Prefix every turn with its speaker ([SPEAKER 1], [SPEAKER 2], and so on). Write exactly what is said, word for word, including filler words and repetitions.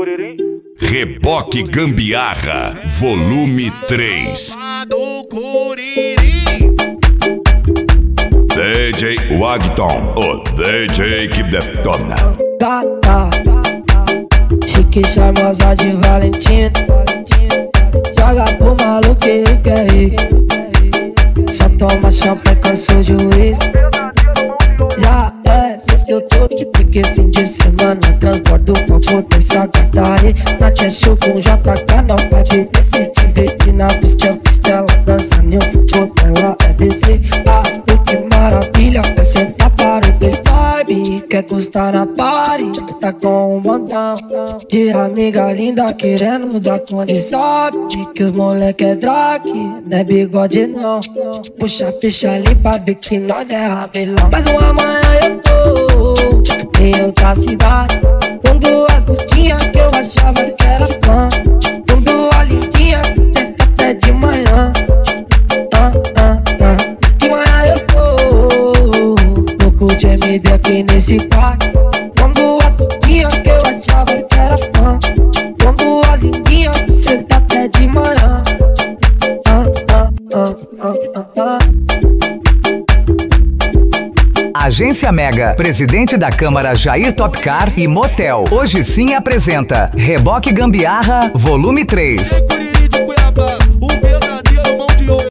[SPEAKER 1] Reboque Gambiarra, volume três. D J Wagton, o D J que detona.
[SPEAKER 2] Gata, chique charmosa de Valentina, joga pro maluqueiro que é rico. Só toma champanhe, cansou de uísque. Já é sexta-feira, porque fim de semana transporto com potência gata aí. Na show com J K, não pode ver. Te ver na pista, pistela, dançando eu futebol, ela é descer. Ah, que maravilha, é sentar para o beijo. Quer custar na party, tá com um montão de amiga linda querendo mudar condição. Que os moleque é drag, não é bigode não. Puxa a ficha ali pra ver que nós é ravelão. Mas uma manhã eu tô em outra cidade, com duas putinhas que eu achava que era fã. Com duas lindinhas que senta até de manhã. ah, ah, ah. De manhã eu tô louco de M D aqui nesse quarto. Quando a putinha que eu achava que era fã. Quando a lindinha que senta até de manhã. ah, ah, ah, ah, ah, ah.
[SPEAKER 3] Agência Mega, presidente da Câmara Jair Topcar e Motel, hoje sim apresenta Reboque Gambiarra, volume três.